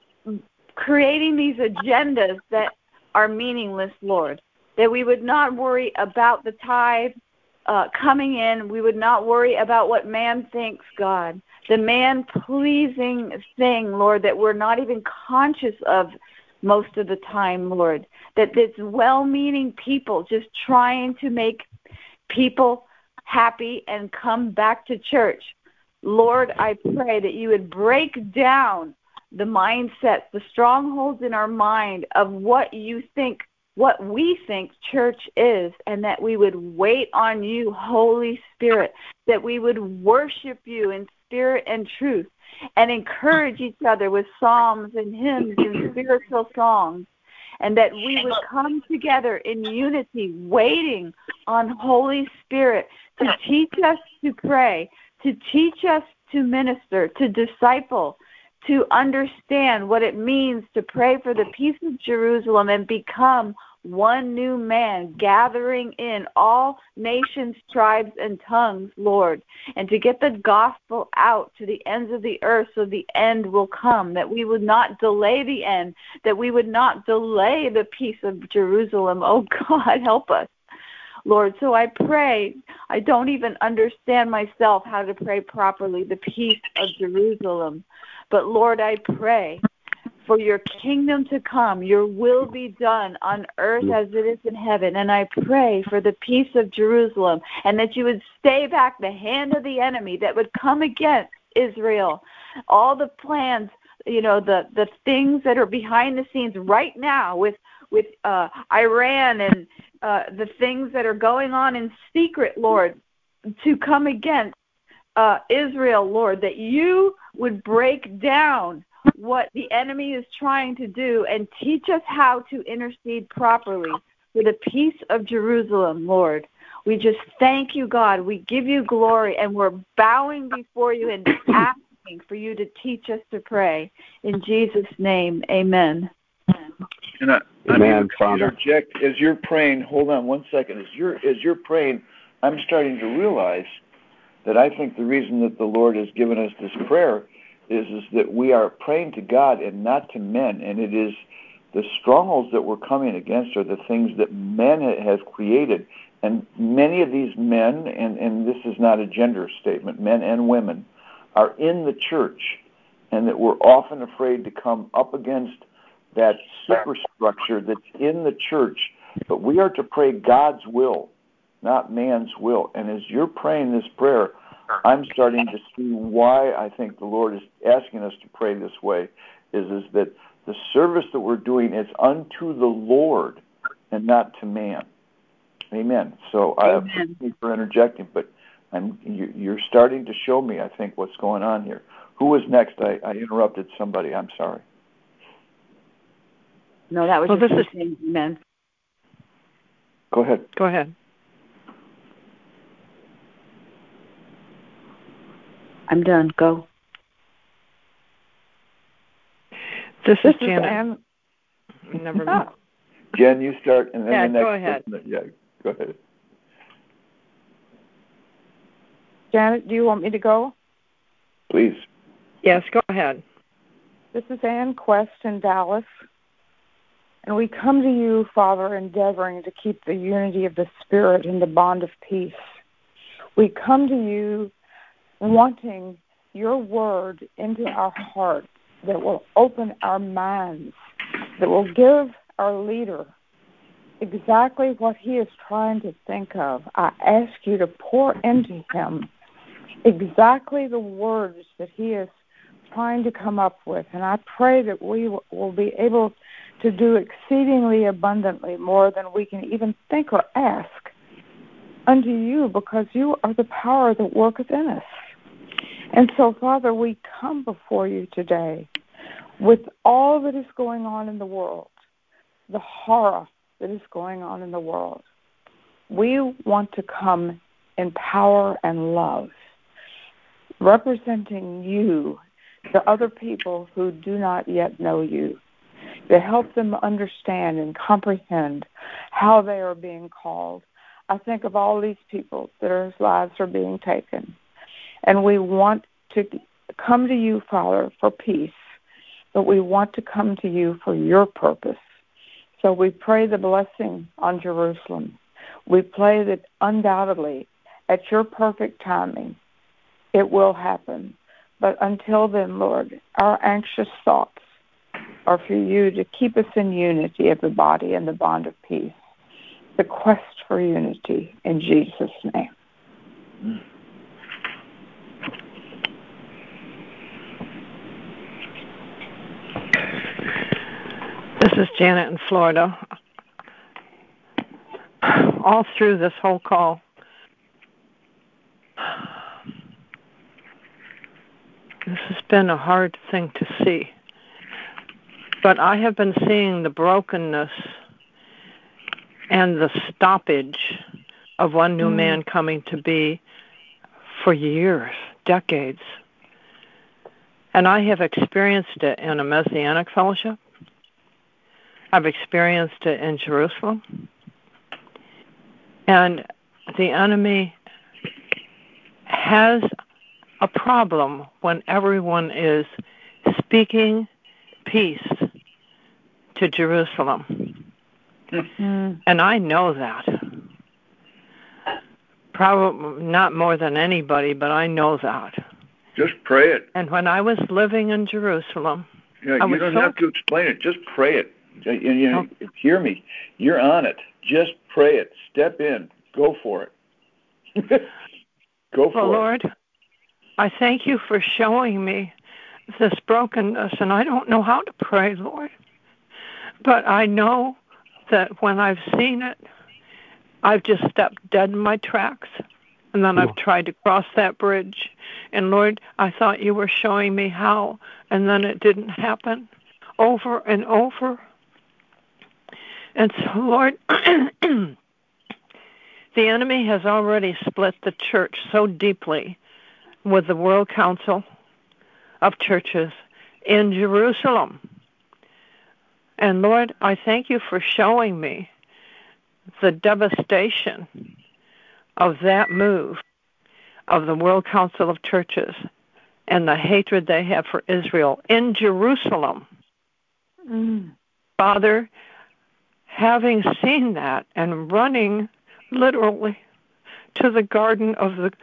creating these agendas that are meaningless, Lord. That we would not worry about the tithe uh, coming in. We would not worry about what man thinks, God. The man-pleasing thing, Lord, that we're not even conscious of most of the time, Lord. That it's well-meaning people just trying to make people happy and come back to church. Lord, I pray that you would break down the mindset, the strongholds in our mind of what you think, what we think church is, and that we would wait on you, Holy Spirit, that we would worship you in spirit and truth, and encourage each other with psalms and hymns and spiritual songs, and that we would come together in unity, waiting on Holy Spirit to teach us to pray, to teach us to minister, to disciple, to understand what it means to pray for the peace of Jerusalem and become one new man, gathering in all nations, tribes, and tongues, Lord, and to get the gospel out to the ends of the earth so the end will come, that we would not delay the end, that we would not delay the peace of Jerusalem. Oh, God, help us, Lord. So I pray, I don't even understand myself how to pray properly, the peace of Jerusalem. But, Lord, I pray for your kingdom to come, your will be done on earth as it is in heaven. And I pray for the peace of Jerusalem, and that you would stay back the hand of the enemy that would come against Israel. All the plans, you know, the, the things that are behind the scenes right now with, with uh, Iran and uh, the things that are going on in secret, Lord, to come against uh, Israel, Lord, that you would break down what the enemy is trying to do and teach us how to intercede properly for the peace of Jerusalem, Lord. We just thank you, God. We give you glory, and we're bowing before you and ask asking for you to teach us to pray. In Jesus' name, amen. And I, Amen, I Father. interject, as you're praying, hold on one second. As you're, as you're praying, I'm starting to realize that I think the reason that the Lord has given us this prayer is, is that we are praying to God and not to men. And it is the strongholds that we're coming against are the things that men have created. And many of these men, and, and this is not a gender statement, men and women, are in the church, and that we're often afraid to come up against that superstructure that's in the church. But we are to pray God's will, not man's will. And as you're praying this prayer, I'm starting to see why I think the Lord is asking us to pray this way, is, is that the service that we're doing is unto the Lord and not to man. Amen. So I appreciate you for interjecting, but I'm, you're starting to show me, I think, what's going on here. Who was next? I, I interrupted somebody. I'm sorry. No, that was well, just this is... amen. Go ahead. Go ahead. I'm done. Go. This, this is Janet. Ann. Never mind. Jen, you start, and then yeah, the next go ahead. person. Yeah, go ahead. Janet, do you want me to go? Please. Yes, go ahead. This is Ann Quest in Dallas. And we come to you, Father, endeavoring to keep the unity of the Spirit in the bond of peace. We come to you wanting your word into our hearts that will open our minds, that will give our leader exactly what he is trying to think of. I ask you to pour into him exactly the words that he is trying to come up with. And I pray that we will be able to do exceedingly abundantly more than we can even think or ask unto you, because you are the power that worketh in us. And so, Father, we come before you today with all that is going on in the world, the horror that is going on in the world. We want to come in power and love, representing you to other people who do not yet know you, to help them understand and comprehend how they are being called. I think of all these people that their lives are being taken. And we want to come to you, Father, for peace, but we want to come to you for your purpose. So we pray the blessing on Jerusalem. We pray that undoubtedly, at your perfect timing, it will happen. But until then, Lord, our anxious thoughts are for you to keep us in unity of the body and the bond of peace. The quest for unity in Jesus' name. This is Janet in Florida. All through this whole call, this has been a hard thing to see. But I have been seeing the brokenness and the stoppage of one new mm. man coming to be for years, decades. And I have experienced it in a Messianic fellowship. I've experienced it in Jerusalem. And the enemy has a problem when everyone is speaking peace to Jerusalem. Mm-hmm. And I know that. Probably not more than anybody, but I know that. Just pray it. And when I was living in Jerusalem, yeah, I you was don't so have to explain it. Just pray it. You, you know, oh. Hear me. You're on it. Just pray it. Step in. Go for it. Go for well, it. Lord, I thank you for showing me this brokenness, and I don't know how to pray, Lord. But I know that when I've seen it, I've just stepped dead in my tracks, and then I've tried to cross that bridge. And Lord, I thought you were showing me how, and then it didn't happen over and over. And so, Lord, the enemy has already split the church so deeply with the World Council, of churches in Jerusalem. And Lord, I thank you for showing me the devastation of that move of the World Council of Churches and the hatred they have for Israel in Jerusalem. Mm. Father, having seen that and running literally to the garden of the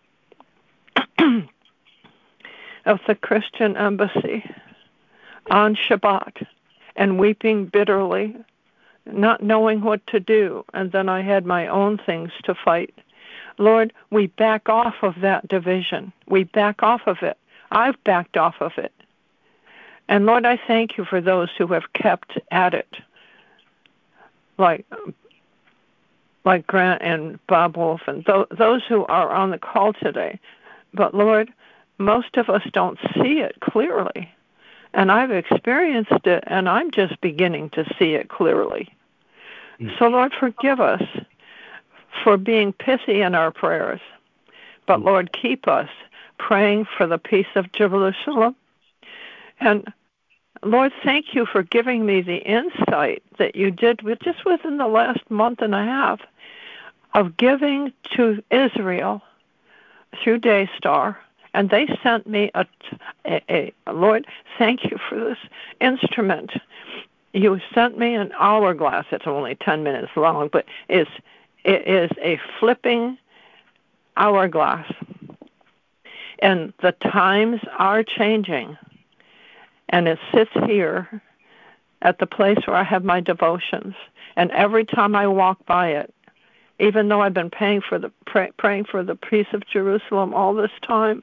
of the Christian embassy on Shabbat and weeping bitterly, not knowing what to do, and then I had my own things to fight. Lord, we back off of that division. We back off of it. I've backed off of it. And Lord, I thank you for those who have kept at it, like like Grant and Bob Wolf and th- those who are on the call today. But Lord, most of us don't see it clearly. And I've experienced it, and I'm just beginning to see it clearly. Mm. So Lord, forgive us for being pithy in our prayers. But Lord, keep us praying for the peace of Jerusalem. And Lord, thank you for giving me the insight that you did with just within the last month and a half of giving to Israel through Daystar. And they sent me a, a, a, Lord, thank you for this instrument. You sent me an hourglass. It's only ten minutes long, but it's, it is a flipping hourglass. And the times are changing. And it sits here at the place where I have my devotions. And every time I walk by it, even though I've been paying for the pray, praying for the peace of Jerusalem all this time,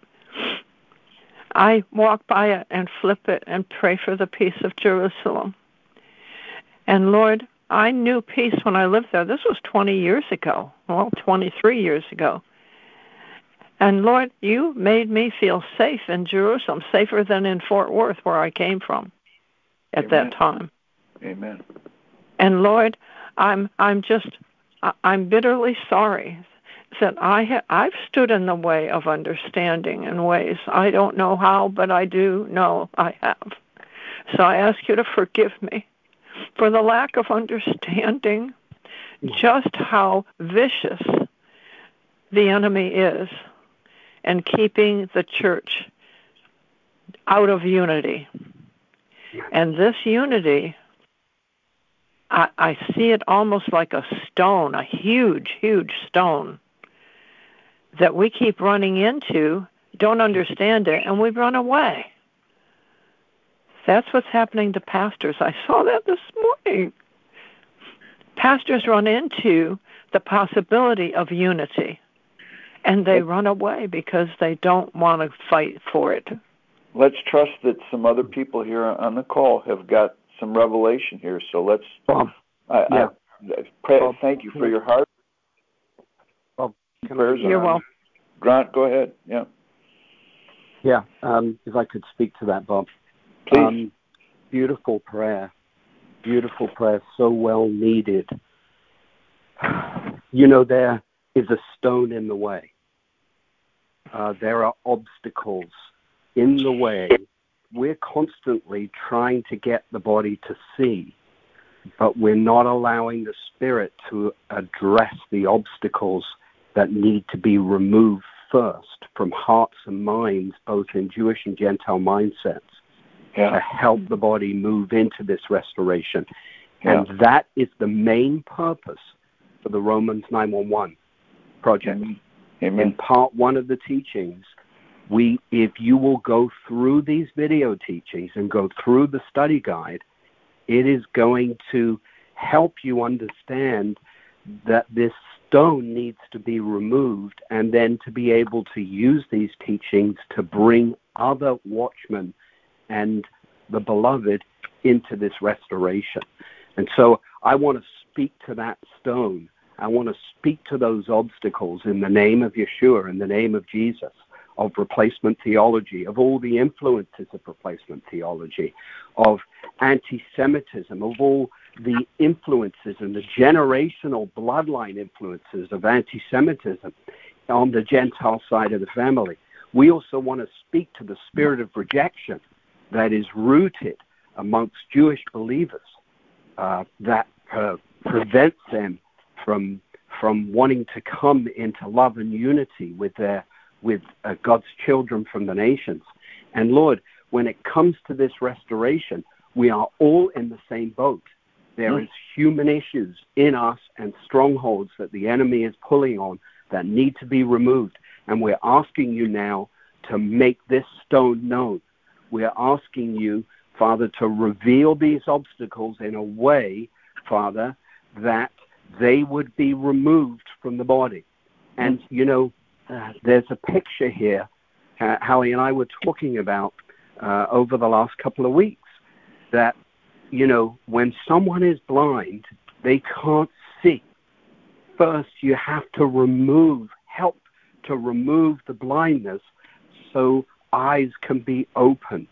I walk by it and flip it and pray for the peace of Jerusalem. And Lord, I knew peace when I lived there. This was twenty years ago, well, twenty-three years ago. And Lord, you made me feel safe in Jerusalem, safer than in Fort Worth, where I came from at Amen. That time. Amen. And Lord, I'm I'm just I'm bitterly sorry that I ha- I've stood in the way of understanding in ways I don't know how, but I do know I have. So I ask you to forgive me for the lack of understanding just how vicious the enemy is and keeping the church out of unity. And this unity, I, I see it almost like a stone, a huge, huge stone that we keep running into, don't understand it, and we run away. That's what's happening to pastors. I saw that this morning. Pastors run into the possibility of unity, and they run away because they don't want to fight for it. Let's trust that some other people here on the call have got some revelation here. So let's. Bob, I, yeah. I pray. Bob, thank you for your heart. Bob, prayers. You're welcome. Grant, go ahead. Yeah. Yeah. Um, if I could speak to that, Bob. Please. Um, beautiful prayer. Beautiful prayer. So well needed. You know, there is a stone in the way. Uh, there are obstacles in the way. We're constantly trying to get the body to see, but we're not allowing the spirit to address the obstacles that need to be removed first from hearts and minds, both in Jewish and Gentile mindsets, yeah. to help the body move into this restoration. Yeah. And that is the main purpose for the Romans nine one one project. Amen. Amen. In part one of the teachings, we, if you will go through these video teachings and go through the study guide, it is going to help you understand that this stone needs to be removed, and then to be able to use these teachings to bring other watchmen and the beloved into this restoration. And so I want to speak to that stone. I want to speak to those obstacles in the name of Yeshua, in the name of Jesus, of replacement theology, of all the influences of replacement theology, of anti-Semitism, of all the influences and the generational bloodline influences of anti-Semitism on the Gentile side of the family. we also want to speak to the spirit of rejection that is rooted amongst Jewish believers, uh, that uh, prevents them from from wanting to come into love and unity with their with uh, God's children from the nations. And Lord, when it comes to this restoration, we are all in the same boat. There is human issues in us and strongholds that the enemy is pulling on that need to be removed. And we're asking you now to make this stone known. We're asking you, Father, to reveal these obstacles in a way, Father, that they would be removed from the body. And, you know, uh, there's a picture here, uh, Howie and I were talking about uh, over the last couple of weeks, that, you know, when someone is blind, they can't see. First, you have to remove, help to remove the blindness so eyes can be opened.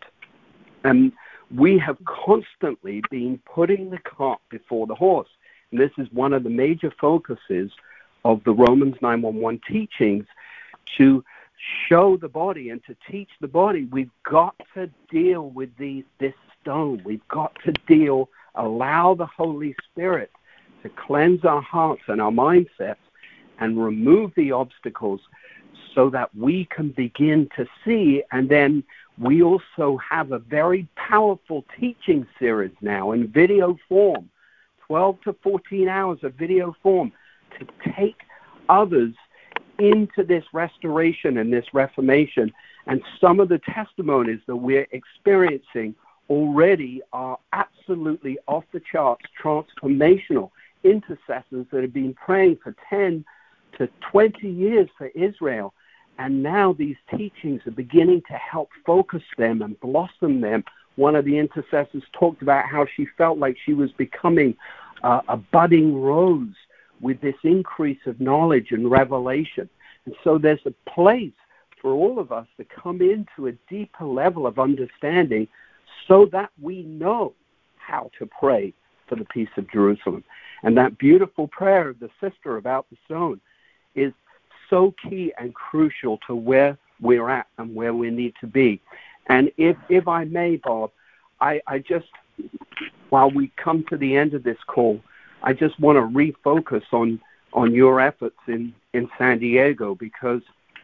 And we have constantly been putting the cart before the horse. And this is one of the major focuses of the Romans nine one one teachings, to show the body and to teach the body, we've got to deal with these, this stone. We've got to deal, allow the Holy Spirit to cleanse our hearts and our mindsets and remove the obstacles so that we can begin to see. And then we also have a very powerful teaching series now in video form, twelve to fourteen hours of video form, to take others into this restoration and this reformation. And some of the testimonies that we're experiencing already are absolutely off the charts, transformational. Intercessors that have been praying for ten to twenty years for Israel, and now these teachings are beginning to help focus them and blossom them. One of the intercessors talked about how she felt like she was becoming uh, a budding rose with this increase of knowledge and revelation. And so there's a place for all of us to come into a deeper level of understanding so that we know how to pray for the peace of Jerusalem. And that beautiful prayer of the sister about the stone is so key and crucial to where we're at and where we need to be. And if if I may, Bob, I, I just, while we come to the end of this call, I just want to refocus on, on your efforts in, in San Diego, because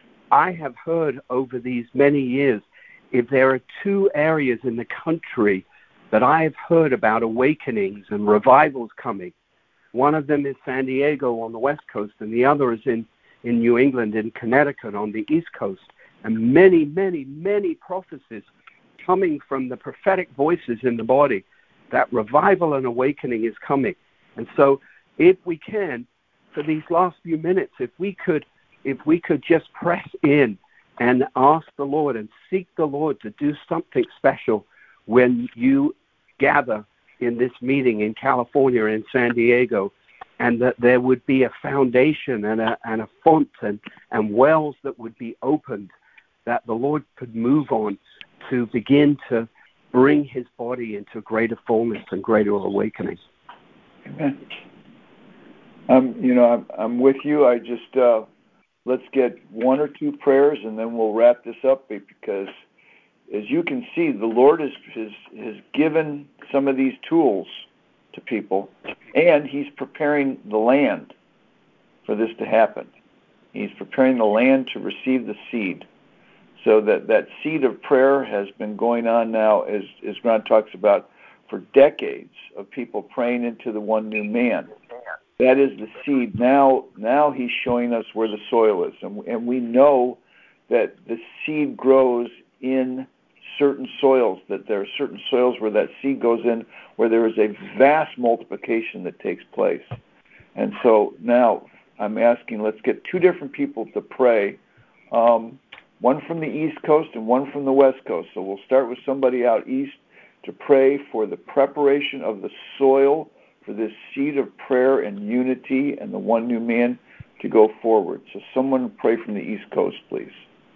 I have heard over these many years, if there are two areas in the country that I have heard about awakenings and revivals coming, one of them is San Diego on the West Coast, and the other is in, in New England, in Connecticut on the East Coast. And many, many, many prophecies coming from the prophetic voices in the body that revival and awakening is coming. And so if we can, for these last few minutes, if we could if we could just press in and ask the Lord and seek the Lord to do something special when you gather in this meeting in California, in San Diego, and that there would be a foundation and a, and a font and, and wells that would be opened, that the Lord could move on to begin to bring his body into greater fullness and greater awakening. Amen. Um, you know, I'm, I'm with you. I just, uh, let's get one or two prayers and then we'll wrap this up, because as you can see, the Lord has, has, has given some of these tools to people, and he's preparing the land for this to happen. He's preparing the land to receive the seed. So that, that seed of prayer has been going on now, as, as Ron talks about, for decades of people praying into the one new man. That is the seed. Now now he's showing us where the soil is. And, and we know that the seed grows in certain soils, that there are certain soils where that seed goes in, where there is a vast multiplication that takes place. And so now I'm asking, let's get two different people to pray, um, one from the East Coast and one from the West Coast. So we'll start with somebody out east to pray for the preparation of the soil for this seed of prayer and unity and the one new man to go forward. So someone pray from the East Coast, please.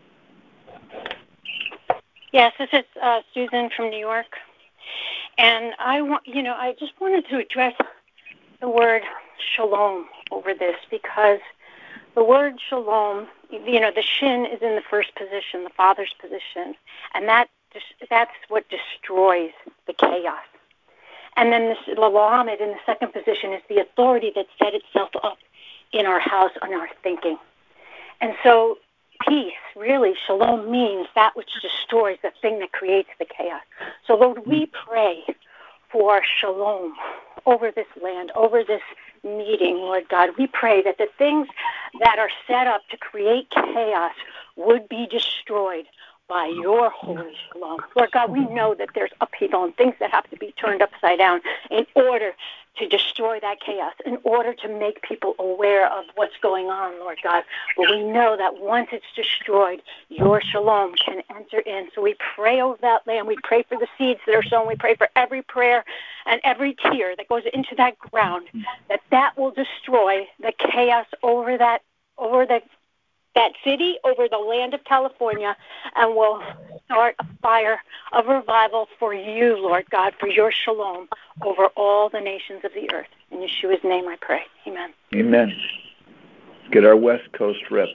Yes, this is uh, Susan from New York. And I want, you know, I just wanted to address the word shalom over this, because the word shalom, you know, the shin is in the first position, the Father's position, and that that's what destroys the chaos. And then the lamed in the second position is the authority that set itself up in our house, in our thinking. And so peace, really, shalom means that which destroys, the thing that creates the chaos. So Lord, we pray for shalom over this land, over this meeting, Lord God. We pray that the things that are set up to create chaos would be destroyed by your holy shalom. Lord God, we know that there's upheaval and things that have to be turned upside down in order to destroy that chaos, in order to make people aware of what's going on, Lord God. But we know that once it's destroyed, your shalom can enter in. So we pray over that land. We pray for the seeds that are sown. We pray for every prayer and every tear that goes into that ground, that that will destroy the chaos over that, over the that city, over the land of California, and will start a fire of revival for you, Lord God, for your shalom over all the nations of the earth. In Yeshua's name I pray. Amen. Amen. Get our West Coast rep.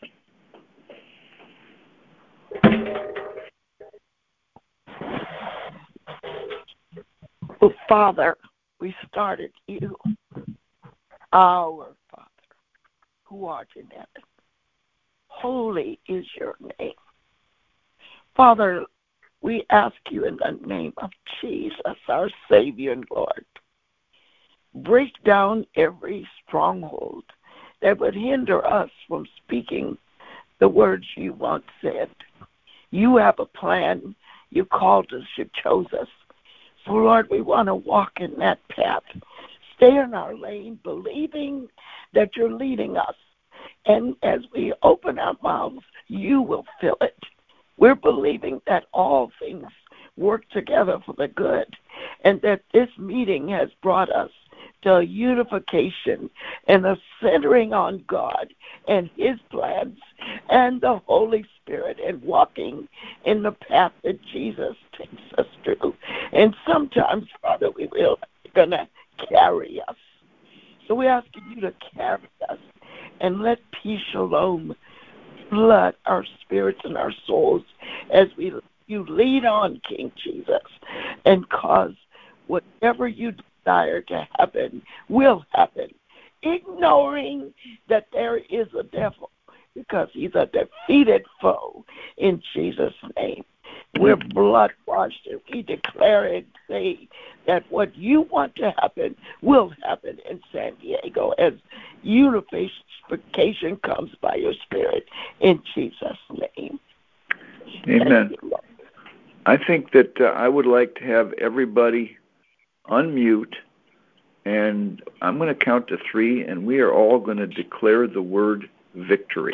Oh, Father, we started you, our Father, who art in heaven. Holy is your name. Father, we ask you in the name of Jesus, our Savior and Lord, break down every stronghold that would hinder us from speaking the words you once said. You have a plan. You called us. You chose us. So, Lord, we want to walk in that path. Stay in our lane, believing that you're leading us. And as we open our mouths, you will fill it. We're believing that all things work together for the good, and that this meeting has brought us to a unification and a centering on God and his plans and the Holy Spirit, and walking in the path that Jesus takes us through. And sometimes, Father, we will going to carry us. So we're asking you to carry us. And let peace, shalom, flood our spirits and our souls as we you lead on, King Jesus, and cause whatever you desire to happen will happen, ignoring that there is a devil, because he's a defeated foe in Jesus' name. We're blood washed, and we declare and say that what you want to happen will happen in San Diego as unification comes by your Spirit in Jesus' name. Amen. I think that uh, I would like to have everybody unmute, and I'm going to count to three, and we are all going to declare the word victory.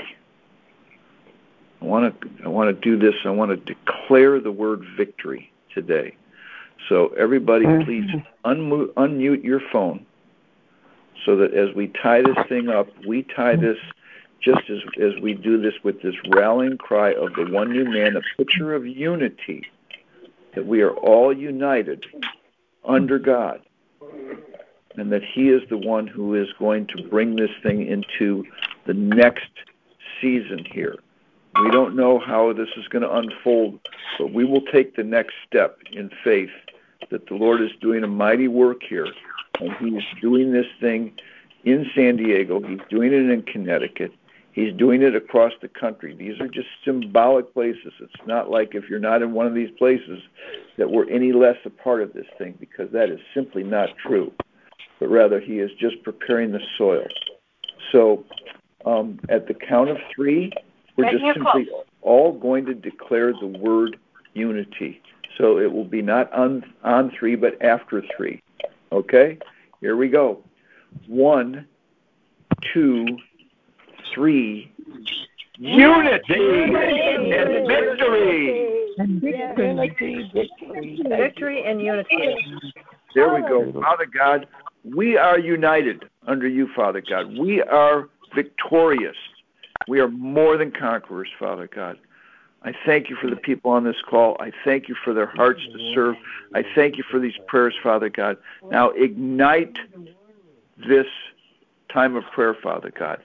I want to I want to do this. I want to declare the word victory today. So everybody, please unmute, unmute your phone so that as we tie this thing up, we tie this just as, as we do this with this rallying cry of the one new man, a picture of unity, that we are all united under God, and that he is the one who is going to bring this thing into the next season here. We don't know how this is going to unfold, but we will take the next step in faith that the Lord is doing a mighty work here, and he is doing this thing in San Diego. He's doing it in Connecticut. He's doing it across the country. These are just symbolic places. It's not like if you're not in one of these places that we're any less a part of this thing, because that is simply not true, but rather he is just preparing the soil. So um, at the count of three, we're just simply all going to declare the word unity. So it will be not on, on three, but after three. Okay? Here we go. One, two, three. Unity and victory. Unity, victory. Victory and unity. There we go. Father God, we are united under you, Father God. We are victorious. We are more than conquerors, Father God. I thank you for the people on this call. I thank you for their hearts to serve. I thank you for these prayers, Father God. Now ignite this time of prayer, Father God.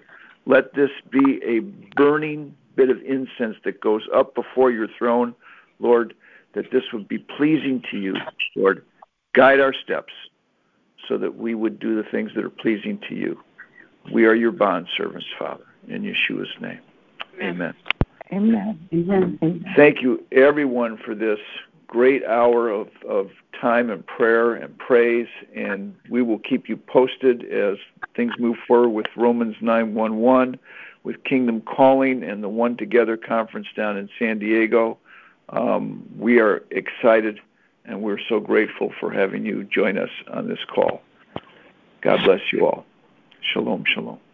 Let this be a burning bit of incense that goes up before your throne, Lord, that this would be pleasing to you, Lord. Guide our steps so that we would do the things that are pleasing to you. We are your bondservants, Father, in Yeshua's name. Amen. Amen. Amen. Thank you, everyone, for this great hour of, of time and prayer and praise, and we will keep you posted as things move forward with Romans nine one one, with Kingdom Calling and the One Together conference down in San Diego. Um, we are excited, and we're so grateful for having you join us on this call. God bless you all. Shalom, shalom.